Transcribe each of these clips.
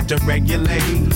got to regulate.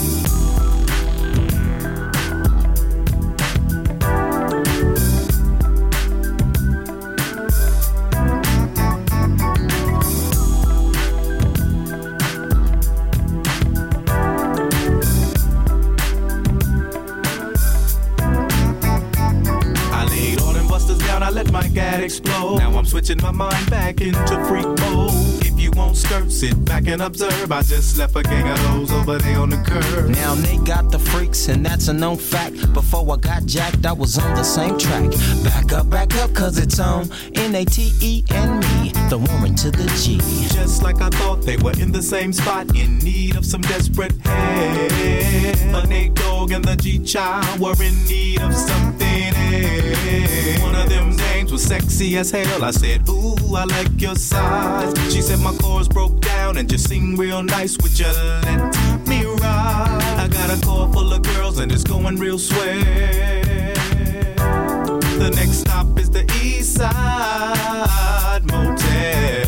Explode. Now I'm switching my mind back into freak mode. If you won't skirt, sit back and observe. I just left a gang of hoes over there on the curb. Now they got the freaks, and that's a known fact. Before I got jacked, I was on the same track. Back up, cause it's on N-A-T-E and me, the woman to the G. Just like I thought, they were in the same spot, in need of some desperate help. But Nate Dogg and the G-Child were in need of something else. One of them dames was sexy as hell. I said, ooh, I like your size. She said my chords broke down and just sing real nice. Would you let me ride? I got a car full of girls and it's going real swell. The next stop is the East Side Motel.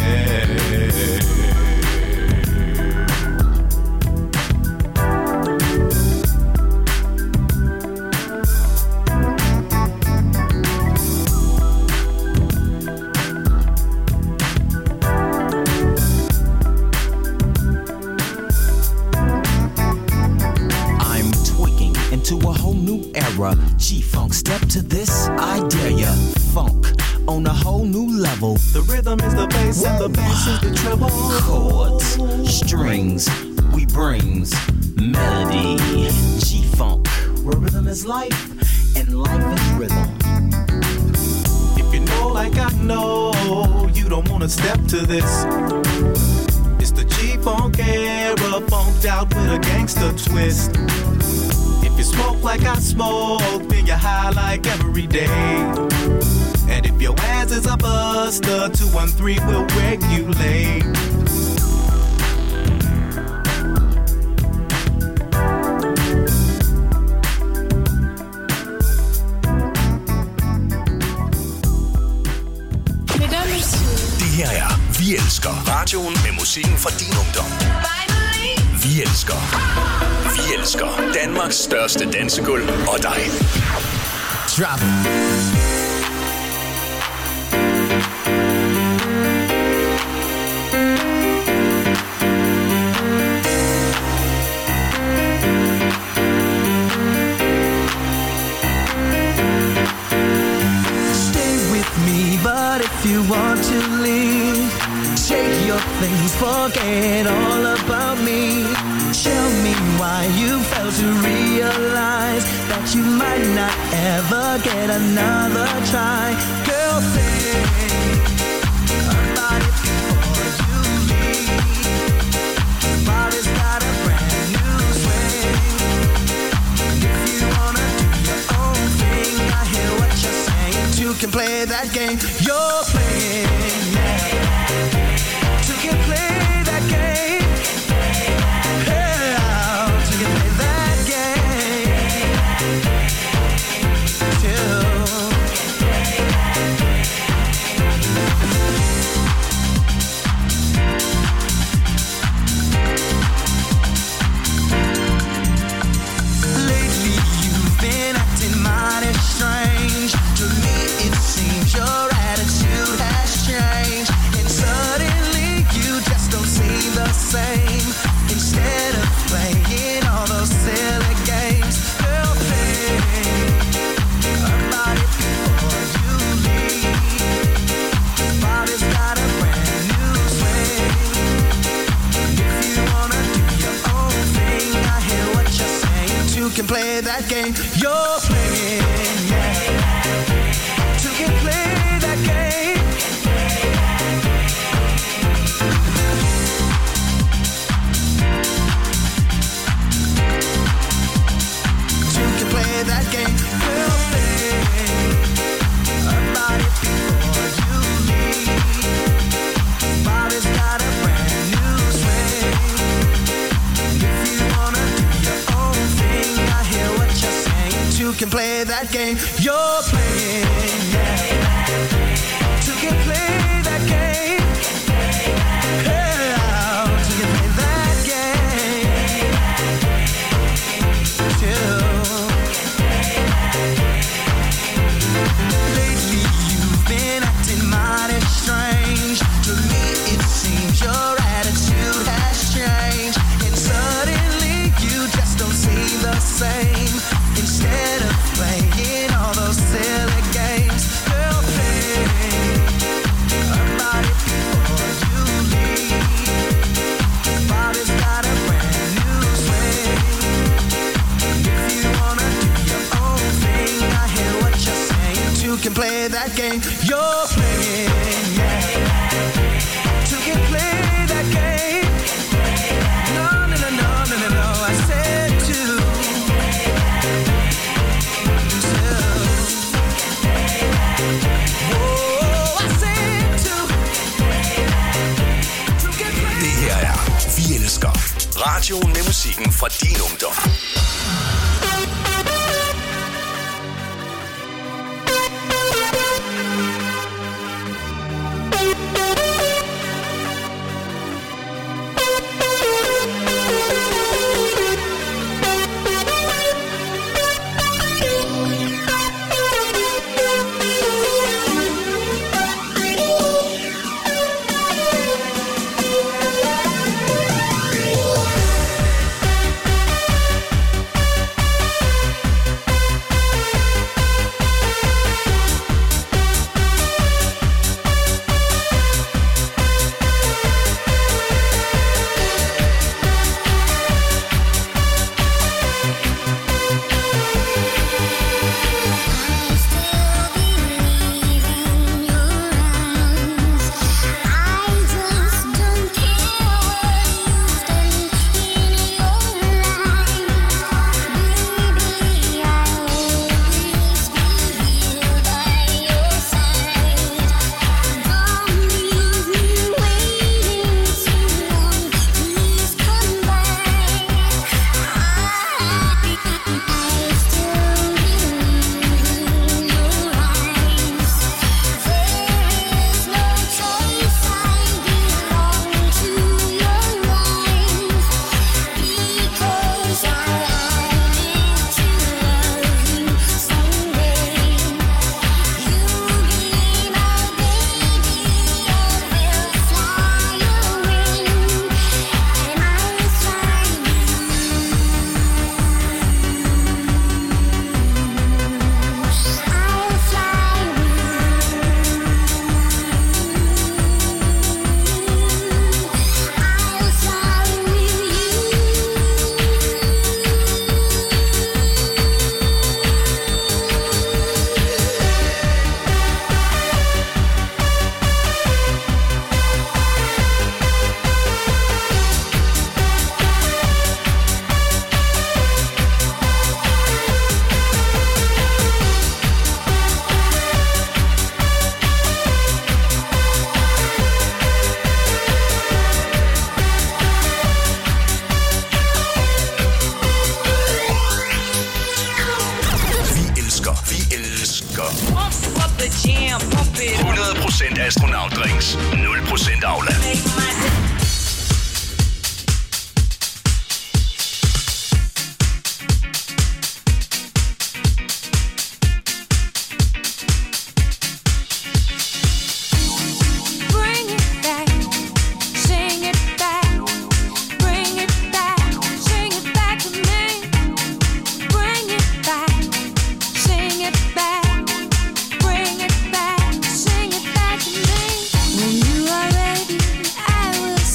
To a whole new era, G-Funk, step to this, I dare ya. Funk on a whole new level. The rhythm is the bass and the bass is the treble. Chords, strings, we brings melody. G-Funk, where rhythm is life and life is rhythm. If you know like I know, you don't wanna step to this. It's the G-Funk era, funked out with a gangster twist. If you smoke like I smoke, then you're high like every day. And if your ass is a buster, 213 will regulate. Det her er Vi Elsker. Radioen med musikken fra din ungdom. Vi elsker Danmarks største dansegulv og dig. Drop. Stay with me, but if you want to leave, take your things, forget all about me. Tell me why you failed to realize that you might not ever get another try. Girl, think about it before you leave. Body's got a brand new swing. If you wanna do your own thing, I hear what you're saying. Two can play that game you're playing. Two can play that game. Can play that game you're playing, yeah. Two can play that game. Two can play that game you're playing. About it before you leave. Body's got a brand new swing. If you wanna do your own thing, I hear what you're saying. Two can play that game you're playing, yeah. Two can play that game. Yeah, two can play that game. play that game you're playing. To get play that game. No, no, no, no, no, no, no. I said to. Oh, I said to. Det her er Vi Elsker. Radioen med musikken fra din ungdom. Astronautdrinks, 0% Aula. When you are ready, I will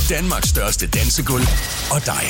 Danmarks største dansegulv og dig.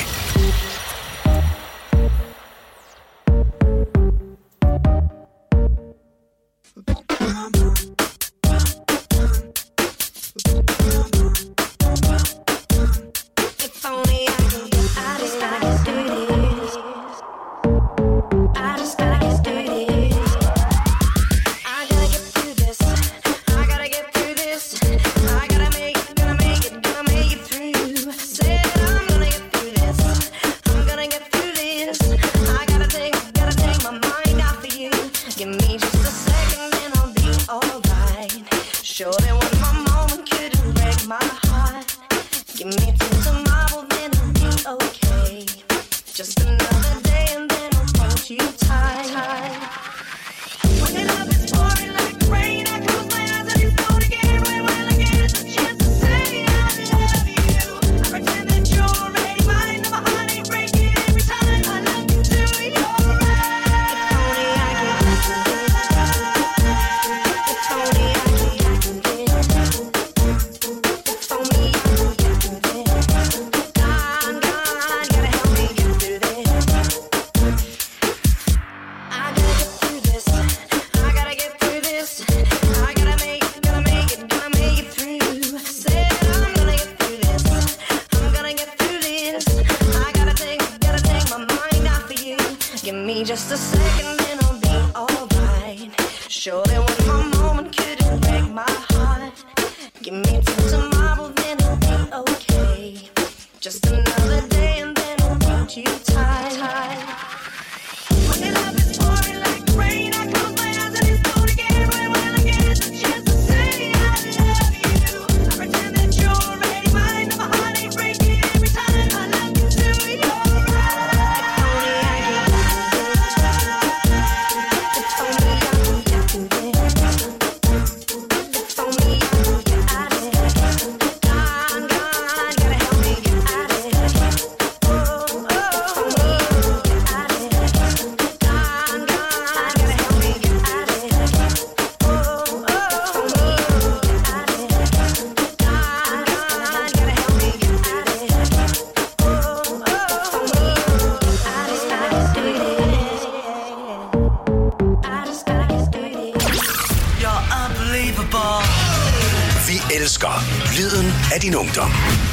Lyden af din ungdom.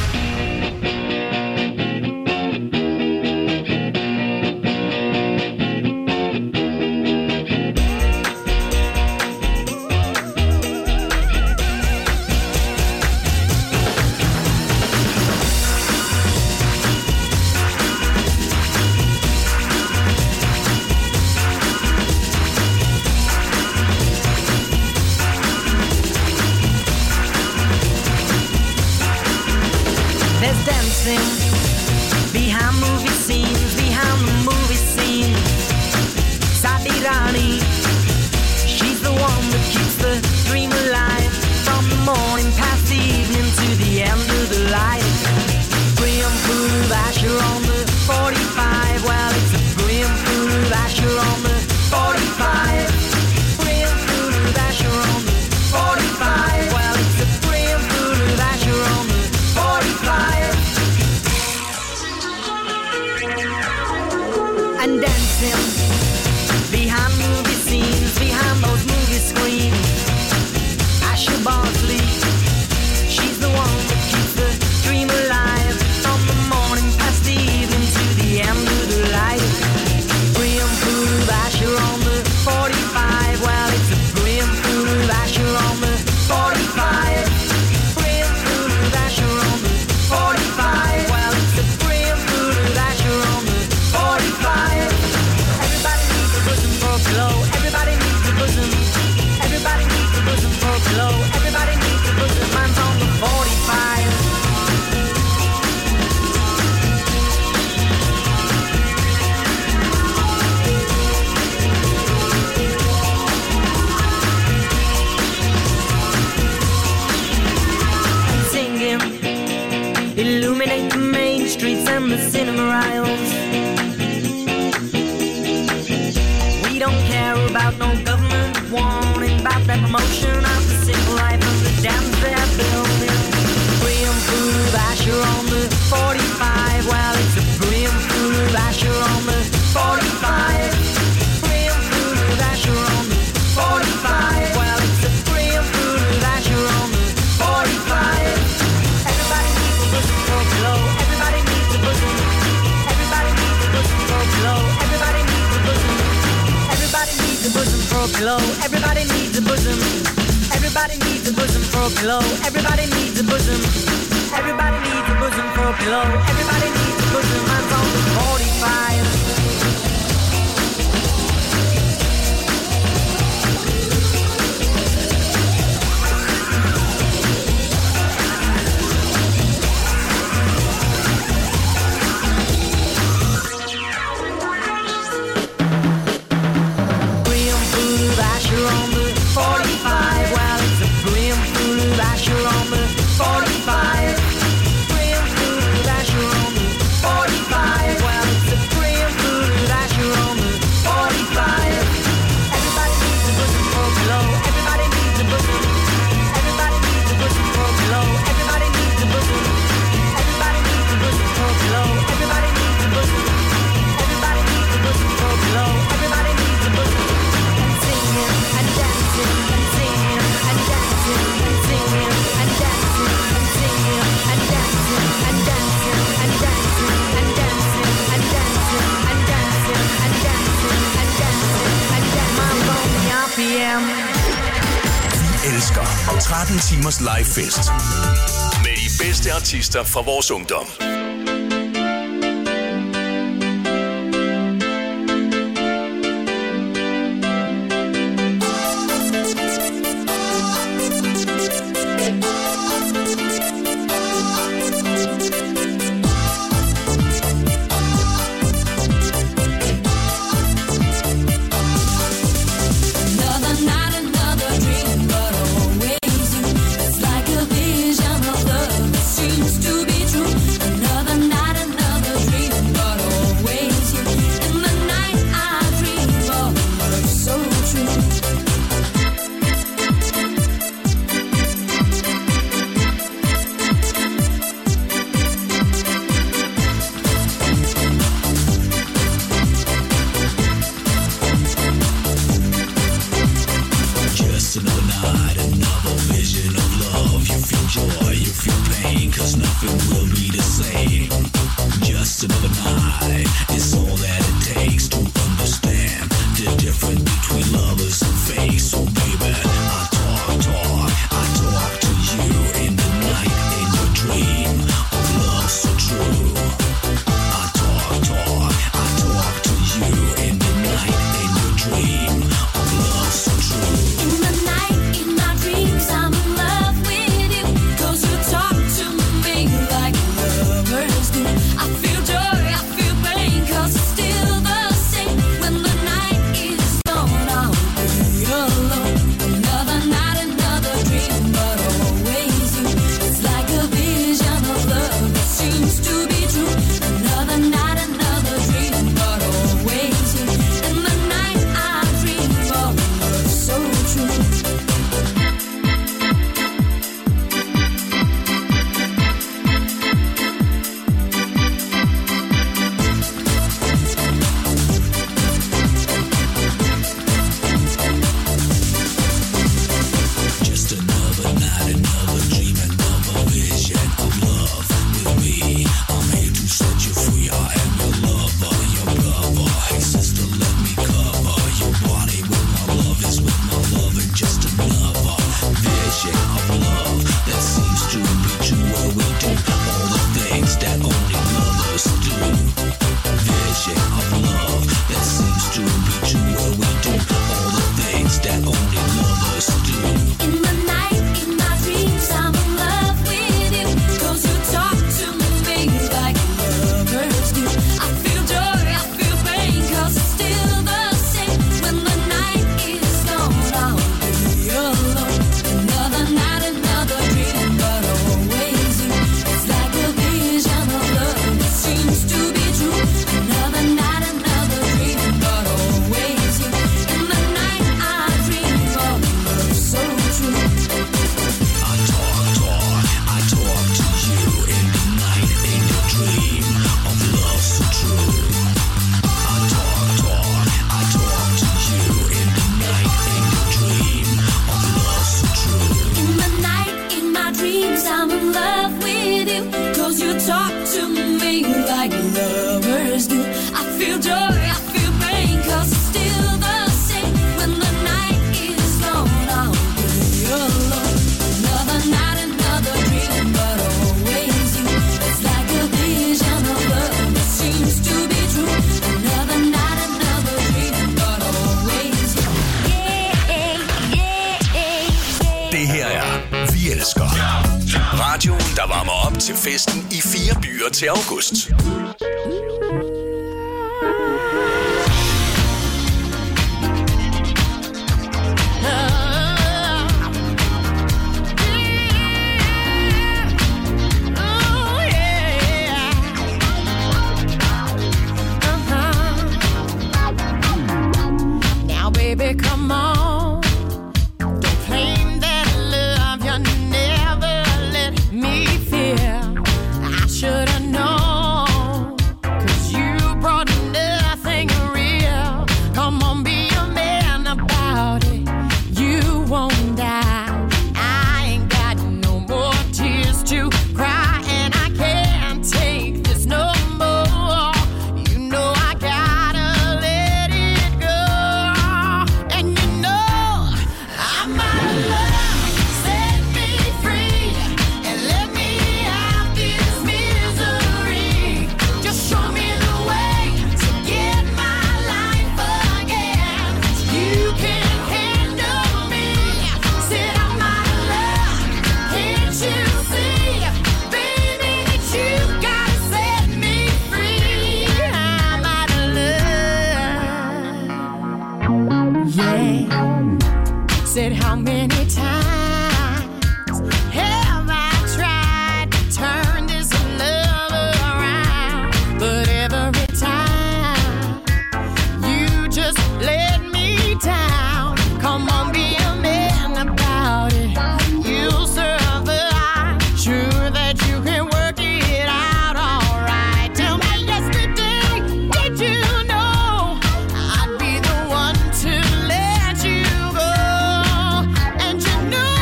Behind movie scenes, behind the movie scene, Sadirani, she's the one that keeps the dream alive. From the morning past the evening to the end of the light. Grim food of Asher on the 45. Well, it's a grim food of Asher on the 45. Grim food of Asher on the 45. Well, it's a grim food of Asher on the 45. And dancing behind movie scenes, behind those movie screens. Asher Bosley, she's the one that keeps the dream alive. From the morning past the evening to the end of the light. Grim food of Asher on the 45. Well, it's a grim food of Asher on the 45. Grim food of Asher on the 45. Well, it's a grim food of Asher on the 45. Everybody needs a bosom for glow. Everybody needs a bosom. Everybody needs a bosom for glow. Everybody needs a bosom. Mine's on the 45. And singing, illuminate the main streets and the cinema aisles. We don't care about no government warning about that promotion of the simple life of the dams they're building. Grim food of Asher on pillow. Everybody needs a bosom. Everybody needs a bosom for a pillow. Everybody needs a bosom. Everybody needs a bosom for a pillow. Everybody needs a bosom. Mine's on the 45. Vi elsker 13 timers live fest med de bedste artister fra vores ungdom. Feel joy, I feel pain, 'cause it's still the same when the night Kom til festen i 4 byer til august. Baby, come on. Don't claim that love you never let me feel. I should have known, 'cause you brought nothing real. Come on, be a man about it. You won't die. I ain't got no more tears to cry, and I can't take this no more. You know I gotta let it go. And you know I'm out of love. Set me free and let me out this misery. Just show me the way to get my life again. You can handle me. Said I'm out of love. Can't you see, baby, that you gotta set me free? I'm out of love. Yeah. Said how many times have I tried to turn this love around? But every time you just let me down. Come on, be a man about it. You'll survive. Sure that you can work it out alright. Tell me yesterday, did you know I'd be the one to let you go? And you know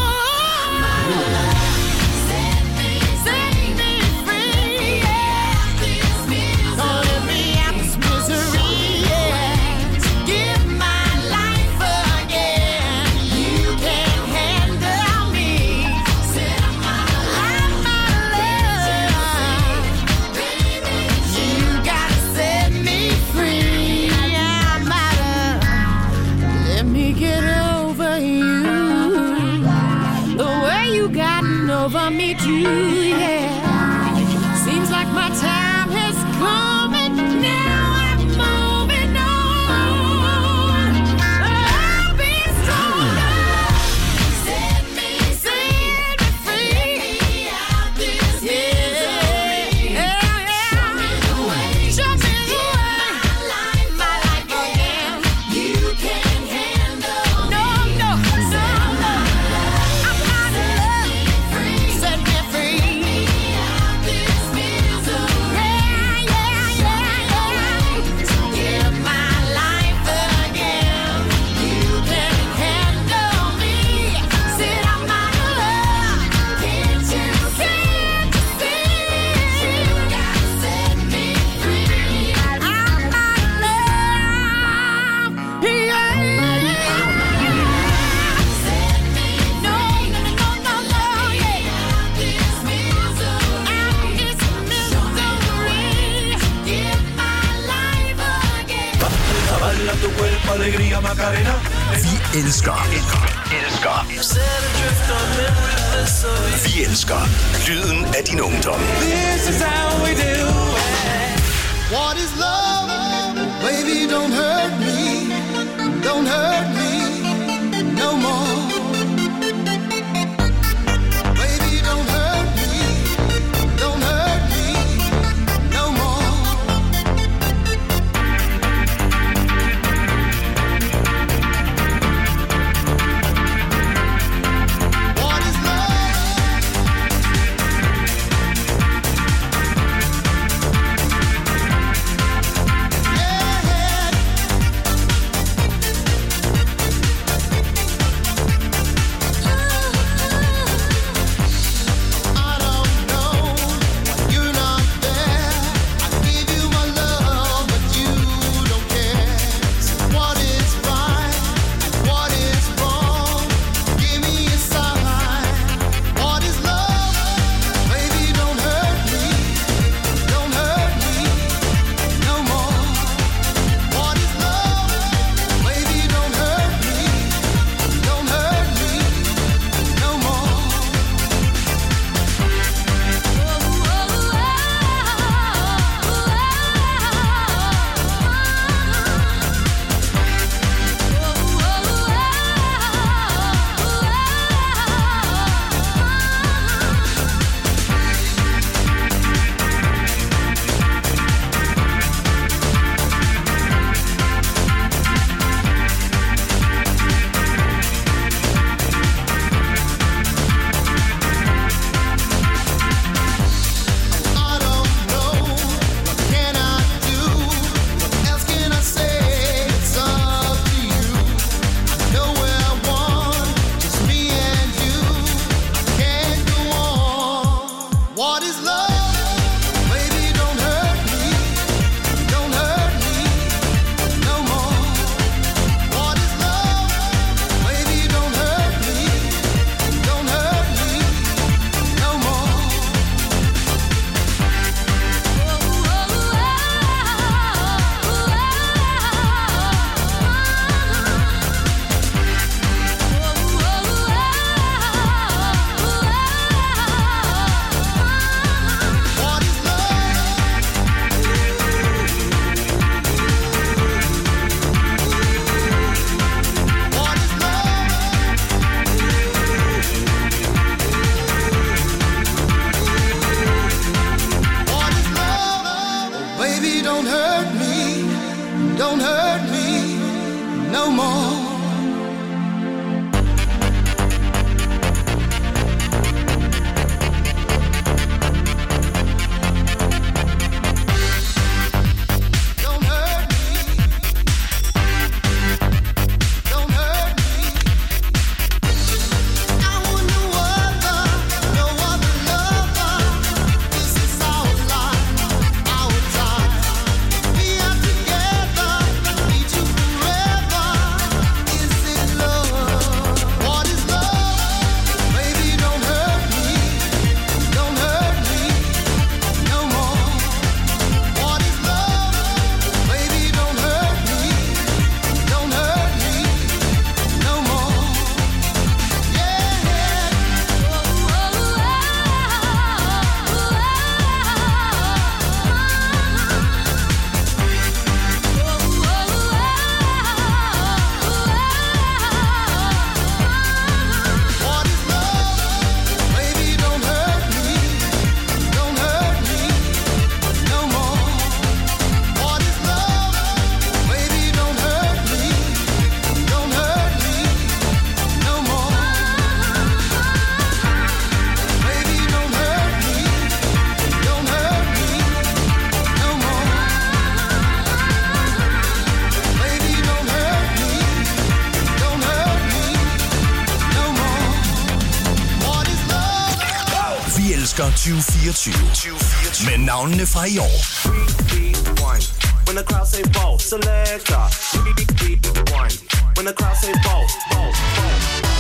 set me free, yeah. Don't let me out this misery, yeah. Give my life again. You can handle me. Said I'm out of love. You gotta set me free. I'm out of. Let me get over you. The way you gotten over me too, yeah. Seems like my time has come and now I'm moving on. I'll be stronger. Set me free. Out this misery. Yeah. Show me the way. My life again. You can handle me. No. I'm out of love. Set me free. Out this misery. Yeah. Give my life again. You can handle me. Said I'm out of love. Can't you see? You gotta set me free. I'm out of love. Yeah. Set me no, yeah. Out this misery. Give my life again. Baila tu cuerpo, alegría, Macarena. Vi elsker. Vi elsker lyden af din ungdom. This is how we do it. What is love? Baby, don't hurt me. Don't hurt me no more. Baby, don't hurt me. Don't hurt me no more. What is love? Yeah. Vi elsker 2024. Med navnene fra i år. When the crowd say ball, selector. When the crowd say ball, ball, ball.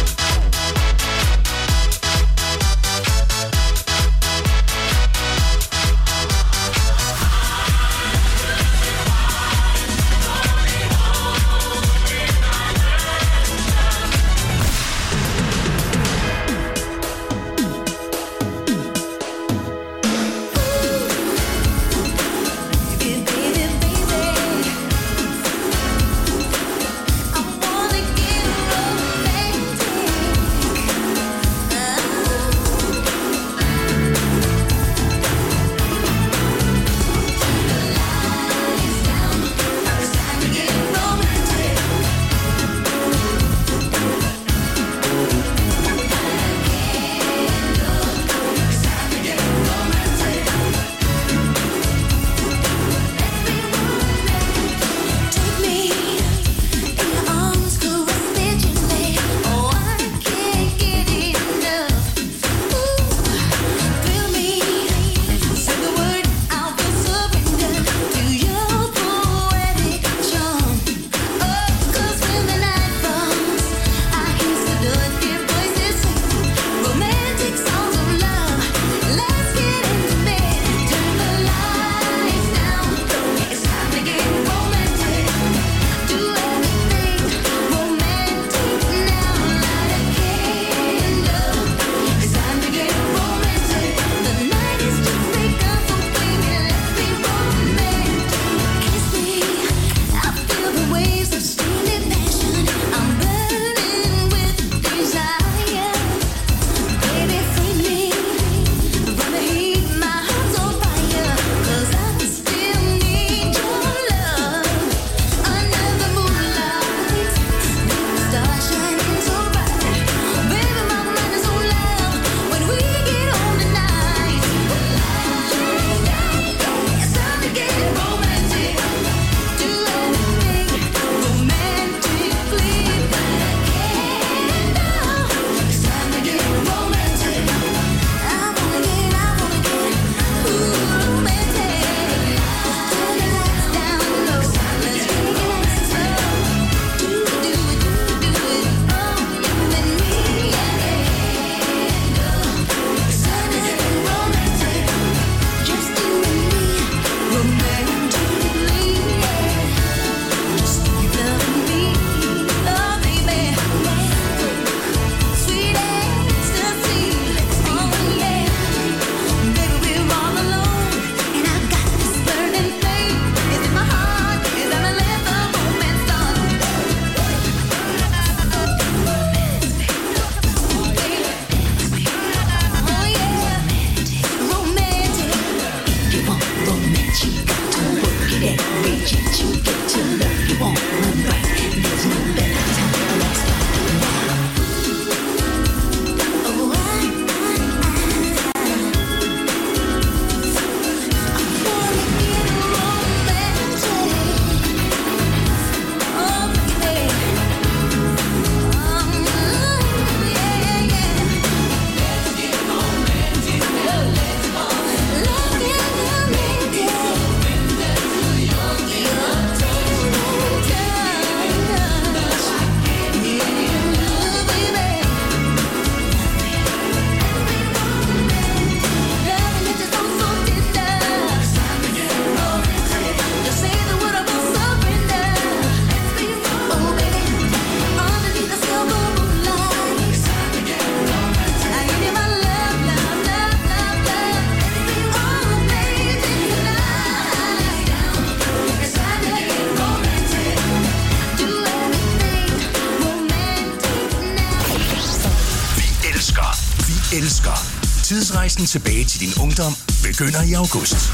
elsker. Tidsrejsen tilbage til din ungdom begynder i august.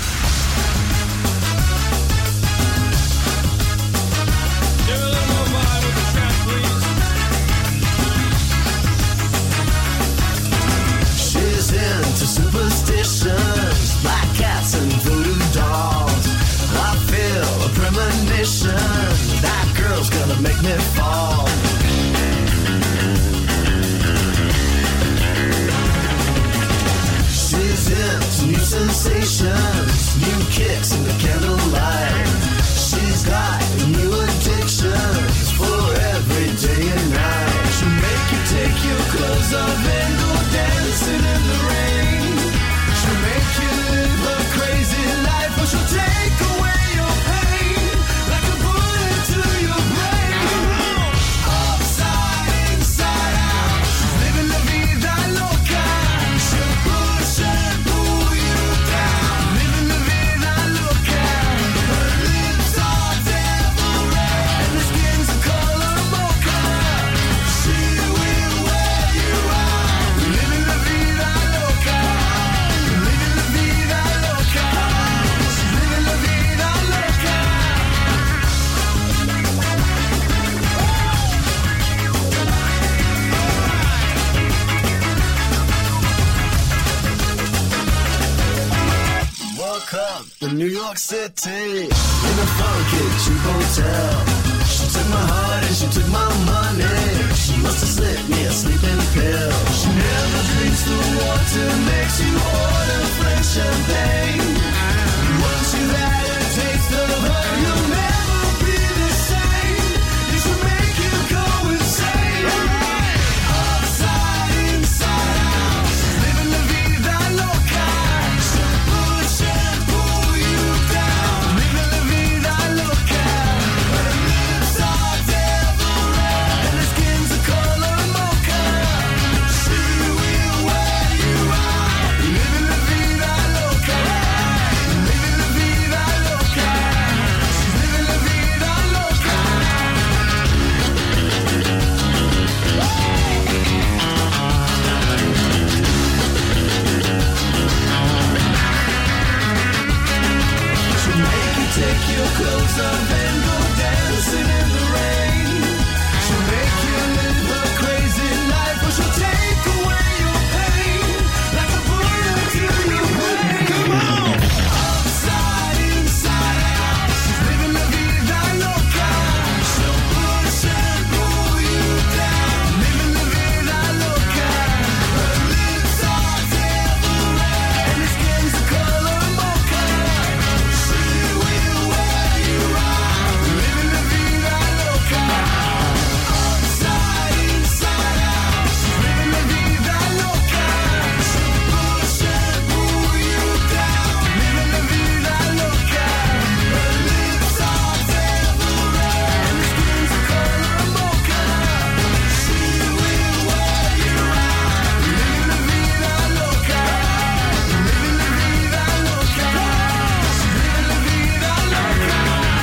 Into superstitions, black cats and voodoo dolls. I feel a premonition, that girl's gonna make me fall. She's sensations, new kicks in the candlelight. She's got new addictions for every day and night. She'll make you take your clothes off and go dancing in the rain. She'll make you live a crazy life, or she'll take away your pain like a bullet to your brain. Upside, inside out, she's living la vida loca. She'll push and pull you down, living la vida loca. Her lips are devil red and her skin's a color mocha. She will wear you out, living la vida loca, living la vida loca. She's living la vida loca. Welcome to New York City, in a funky cheap hotel. She took my heart and she took my money. She must have slipped me a sleeping pill. She never drinks the water, makes you order French champagne. Once you've had a taste of her, you'll never be the same. It should make you go insane. Upside, inside out, she's living la vida loca. She'll push and pull you down, living la vida loca. Her lips are devil red and her skin's a color mocha. She will wear you out, living la vida loca, living la vida loca. She's living la vida loca. She'll make you take your clothes off and go dancing in the rain. She'll make you live a crazy life, or she'll take away your pain like a bullet to your brain. Come on! Upside, inside out, she's living la vida loca. She'll push and pull you down, living la vida loca. Her lips are devil red and her skin's a color mocha. She will wear you out, living la vida loca. Upside, inside out, she's living la vida loca. She'll push and pull you down, living la vida loca. Her lips are devil red and her skin's a color mocha. She will wear you out, living la vida loca, living la vida loca. She's living la vida loca.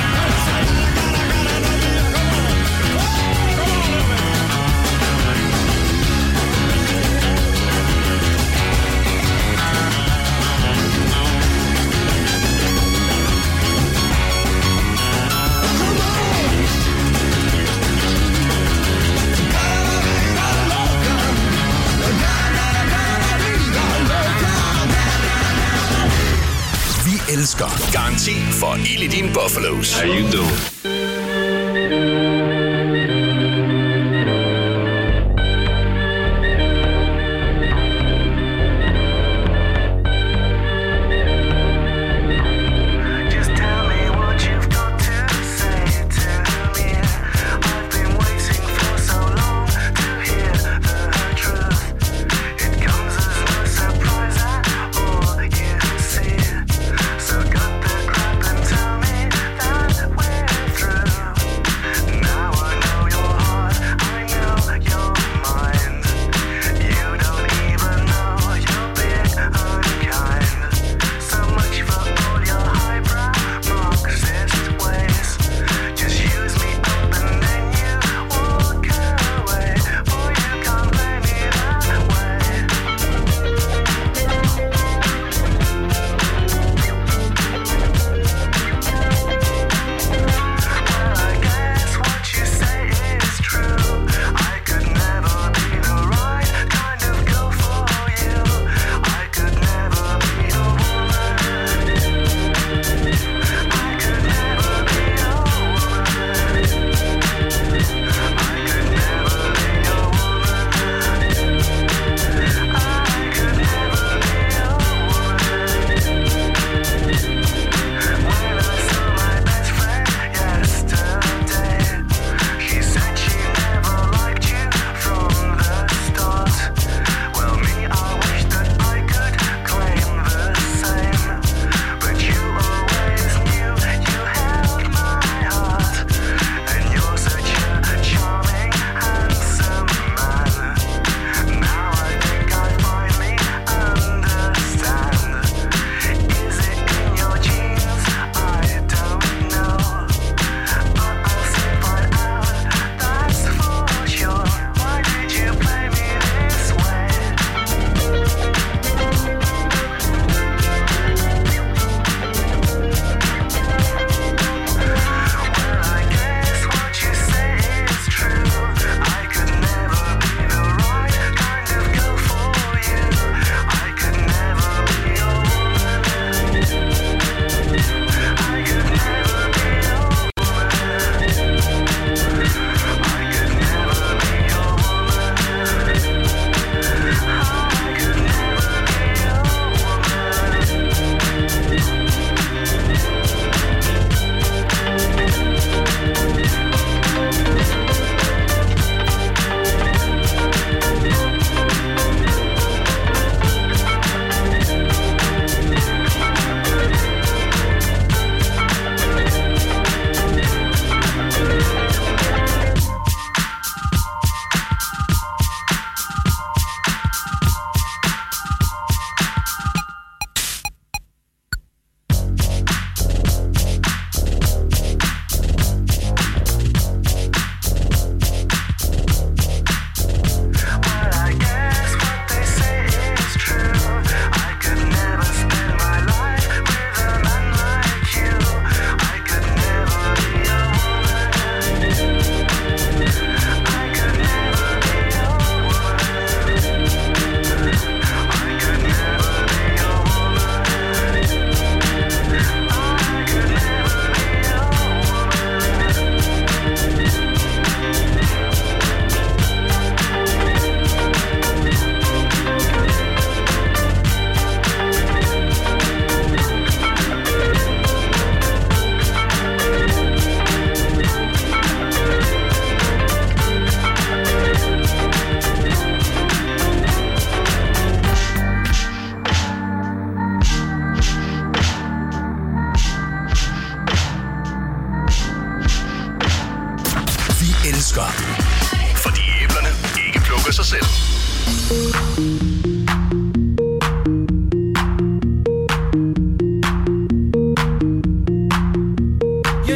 Vi elsker Garanti for ild i dine Buffalos. How you doing? Just tell me what you've got to say to me. I've been waiting for so long to hear the truth. It comes as no surprise at all, you see. So cut the crap and tell me that we're through.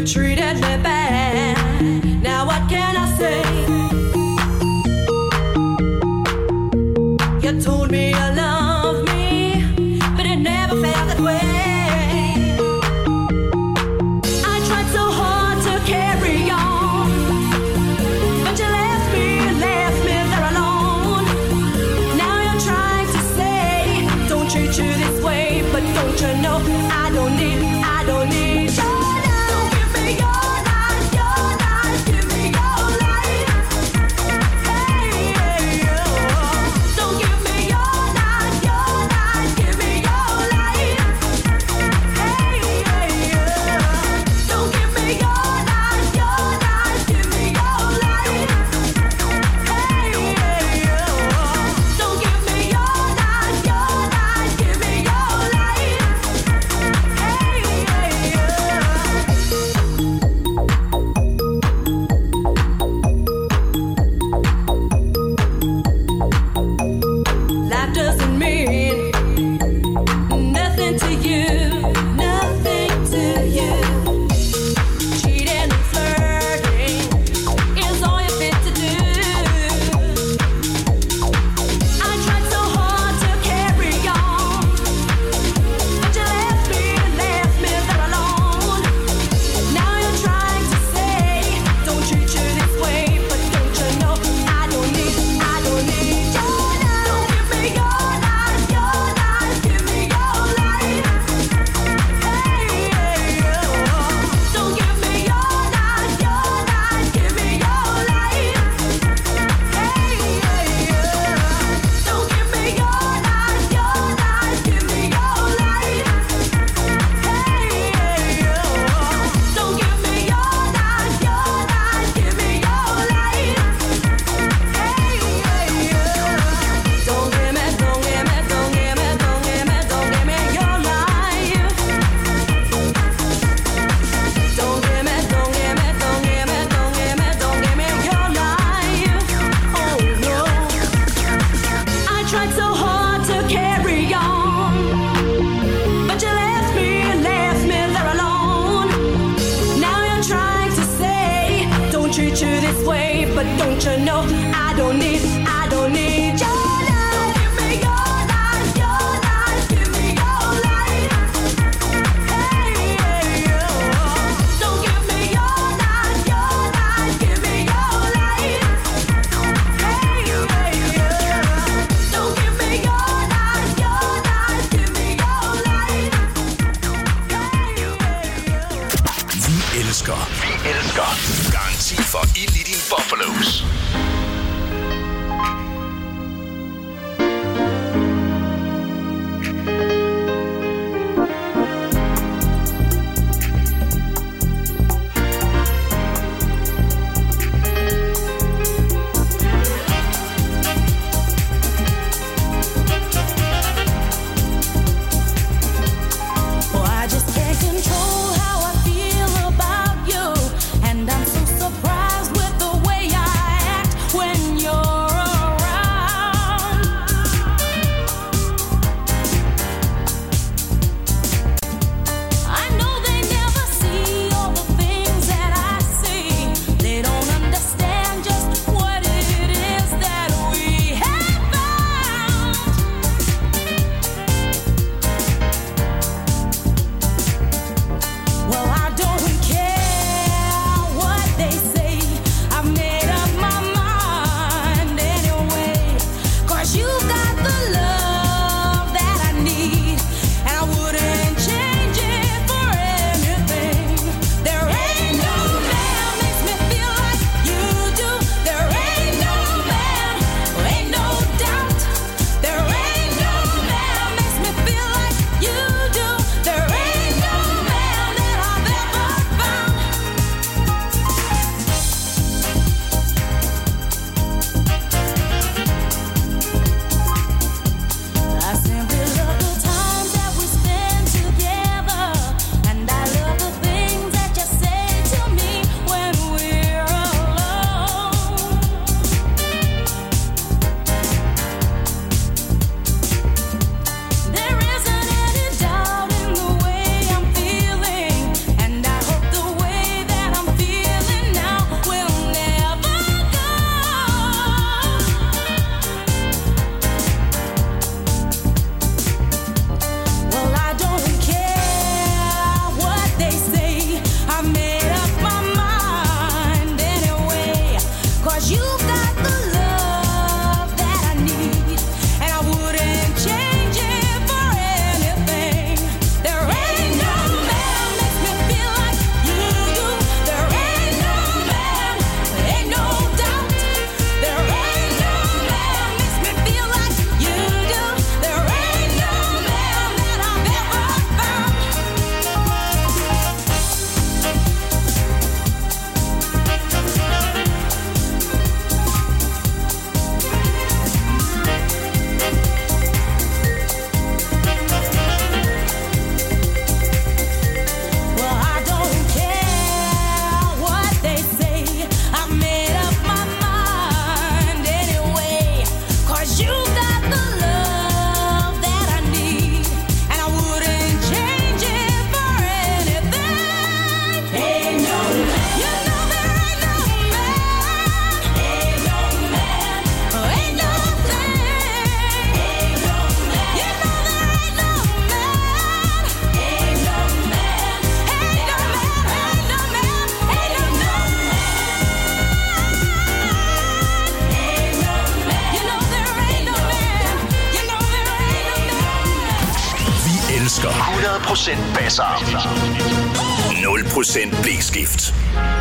treated me bad. Now what can I say? You told me you love me, but it never felt that way. I tried so hard to carry on, but you left me there alone. Now you're trying to say, don't treat you this way, but don't you know I don't need your love. Don't give me your life, give me your life. Hey, hey, oh. Don't give me your life, give me your life. Hey, hey, oh. Don't give me your life, give me your life. Hey, hey, oh. Don't give me your life, give me your life. Hey, hey, oh. Life doesn't mean nothing to you, nothing to you. Cheating and flirting is all you're fit to do. I tried so hard to carry on, but you left me there alone. Now you're trying to say, don't treat you this way, but don't you know I don't need your love. Don't give me your life, give me your life. Hey, hey, oh. Don't give me your life, give me your life. Hey, hey, oh. Don't give me your life, give me your life. Hey, hey, oh. Don't give me your life, give me your life. Hey, hey, oh. Don't give me your life. Don't give me your life. Don't give me your life. Oh no. I tried so hard to carry on, but you left me there alone. Now you're trying to say, don't treat you this way, but don't you know I don't need your love. Give me your life, give me your life. Hey, hey, oh. Don't give me your life, give me your life. Hey, hey, oh. Don't give me your life, give me your life. Hey, hey, oh. Vi elsker Garanti for ild i din Buffalos. Oh, I just can't control how I feel about you, and I'm so surprised with the way I act elsker 100% basser. 0% blæskift.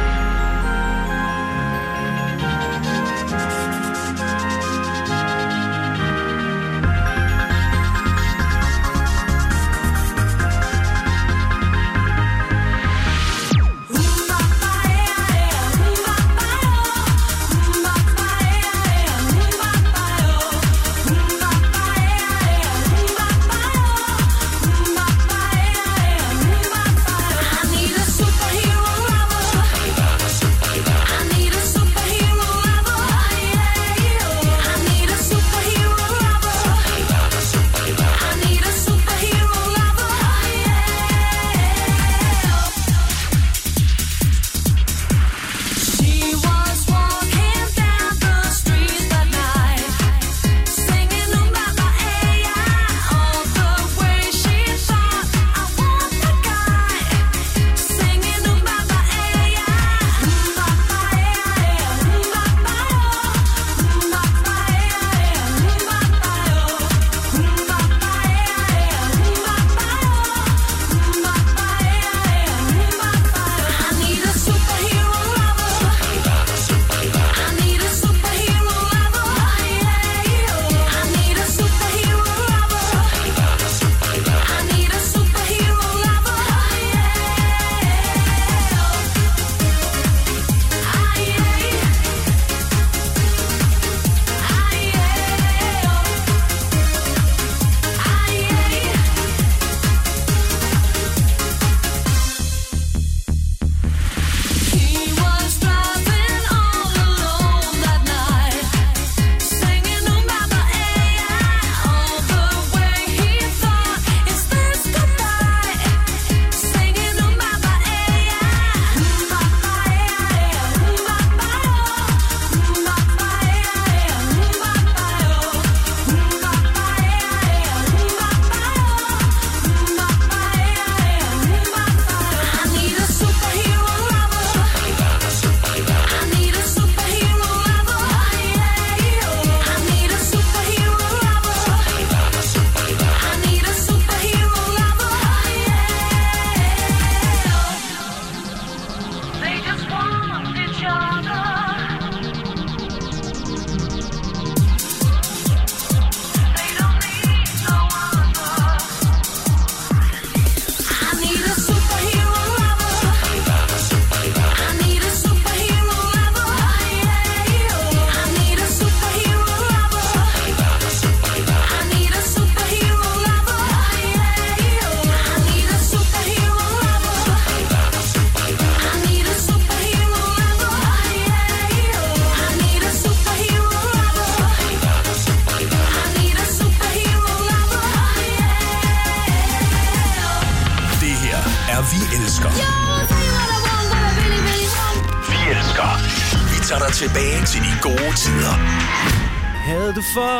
Tilbage til de gode tider. Havde du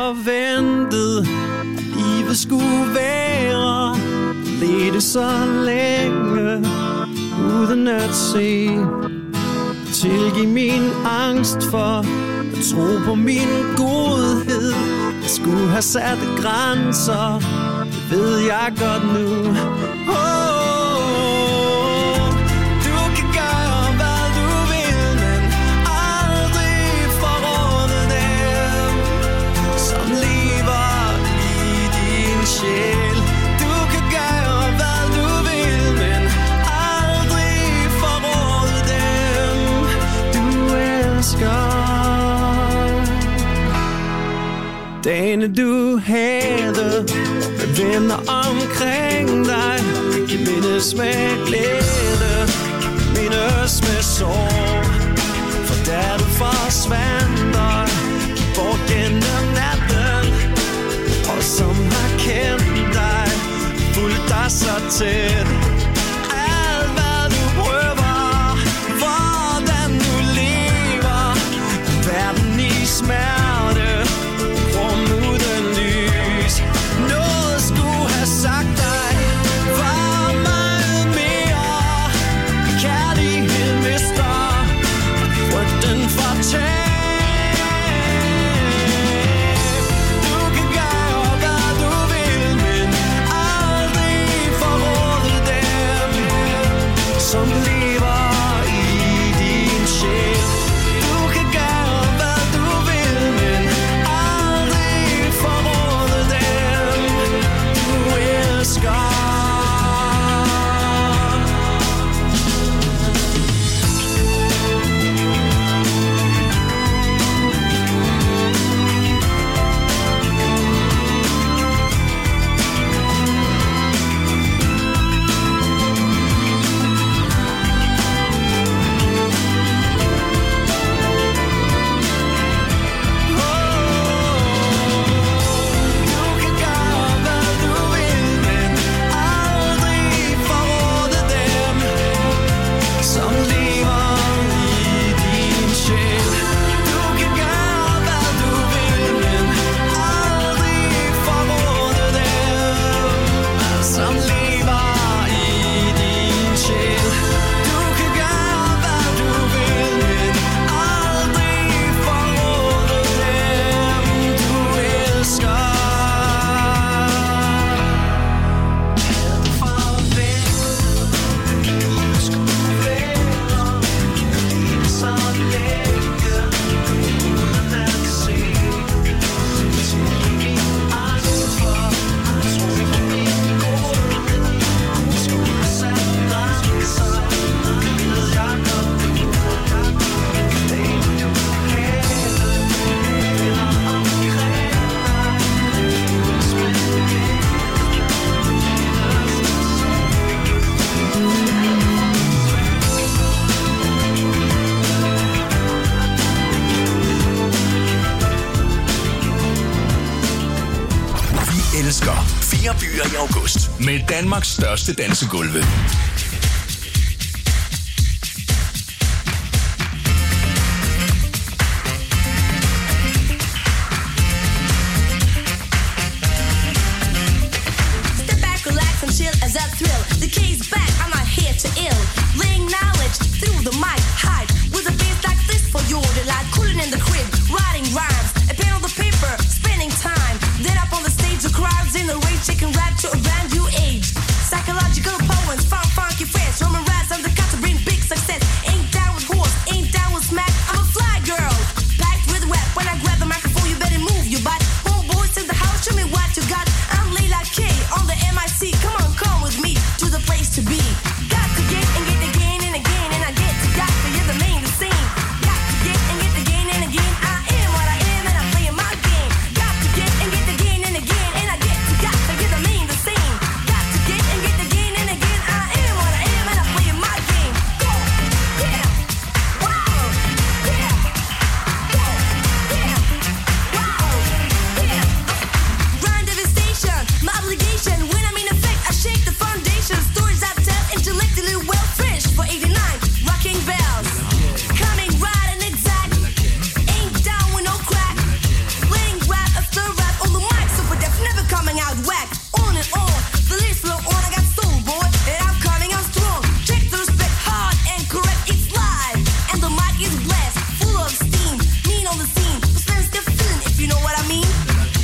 forventet, livet skulle være, ledte så længe uden at se. Tilgiv min angst for at tro på min godhed. Jeg skulle have sat grænser, det ved jeg godt nu. Du kan gøre, hvad du vil, men aldrig forråde dem, du elsker. Dagene du havde med venner omkring dig, de mindes med glæde, mindes med sorg. For da du forsvandt og gik bort gennem natten, og som har kendt dig, fulgt dig så tæt. Alt hvad du prøver, hvordan du lever, verden i smerte, rum uden lys. Noget skulle have sagt dig, var meget mere. Kærlighed mister, frygten fortæller. Du kan gøre, hvad du vil, men aldrig tidligere i august med Danmarks største dansegulve. As that thrill, the key's back, I'm not here to ill. Laying knowledge through the mic, hide with a bass like this for your delight. Cooling in the crib, writing rhymes, a pen on the paper, spending time. Then up on the stage, the crowds in the rage, taking rap to a brand new age. Psychological poems, funky friends, Roman rats on the cut to bring big success. Ain't down with horse, ain't down with smack. I'm a fly girl, packed with rap. When I grab the microphone, you better move your butt. Homeboys in the house, show me what you got. I'm Layla K on the MIC. Come on, come with me to the place to be. Got to get and get again and again, and I get to got to hear the main the scene. Got to get and get again and again. I am what I am, and I'm playing my game. Got to get and get again and again, and I get to got to hear the main the scene. Got to get and get again and again. I am what I am, and I'm playing my game. Go, yeah, wow, yeah, go, yeah, wow, yeah. Grind devastation, my obligation. When I'm in effect, I shake the foundation. Stories I tell, intellectually well fresh. For 89, rocking bells, coming right and exact. Ain't down with no crack. Playing rap after rap on the mic, super deaf, never coming out whack. On and on, the list flow on. I got soul, boy, and I'm coming out strong. Check the respect, hard and correct. It's live, and the mic is blessed, full of steam. Mean on the scene, suspense the feeling, if you know what I mean.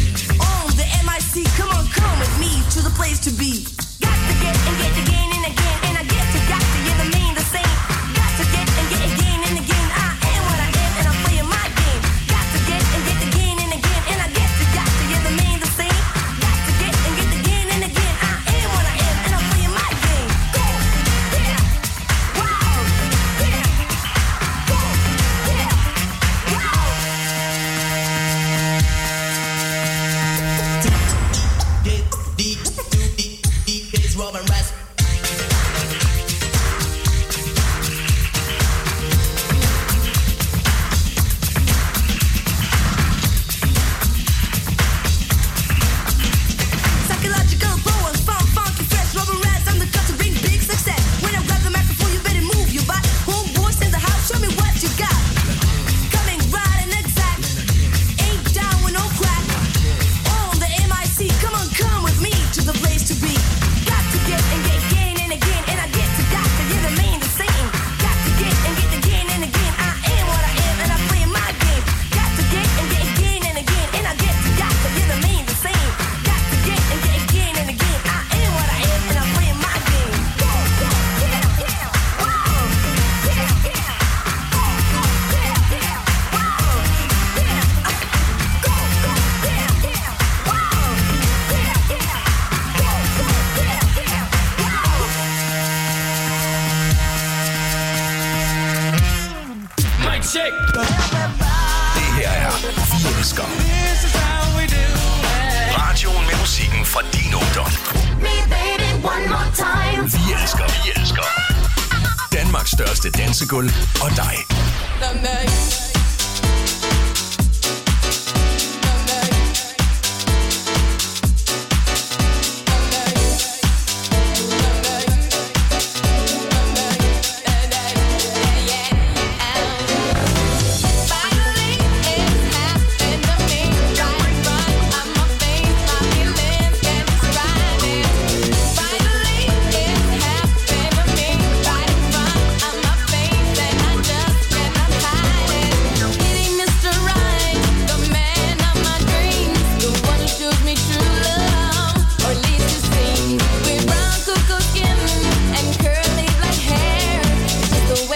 On the MIC, come on, come with me to the place to be. Got to get and get again and again, and I get to hear the main the same. Got to get and get again and again. I am what I am, and I'm playing my game. Got to get and get again and again, and I get to hear the main the same. Got to get and get again and again. I am what I am, and I'm playing my game. Go, yeah, wow, yeah, go, yeah, wow. It's Robin Rest. Psychological poems, funky fresh, rubber rats on the cut to bring big success. When I grab the microphone, you better move your butt. Homeboys in the house, show me what you got. Coming right and exact, ain't down with no crack. On the MIC, come on, come with me to the place to be. Got to get and get again and again, and I get to hear the main the same. Got to get and get again and again. I am what I am, and I'm playing my game. Got to get and get again and again, and I get to hear the main the same. Got to get and get again and again. I am what I am, and I'm playing my game. Go, go, yeah, yeah, wow, yeah, yeah, go, go, yeah, yeah, wow, yeah, go, go, yeah, yeah, wow, yeah, yeah, go, go, yeah, yeah, wow. Mic check. Det her er Vi Elsker. Radioen med musikken fra din ungdom. Vi elsker, vi elsker. Danmarks største dansegulv og dig. We're brown, cuckoo skin and curly.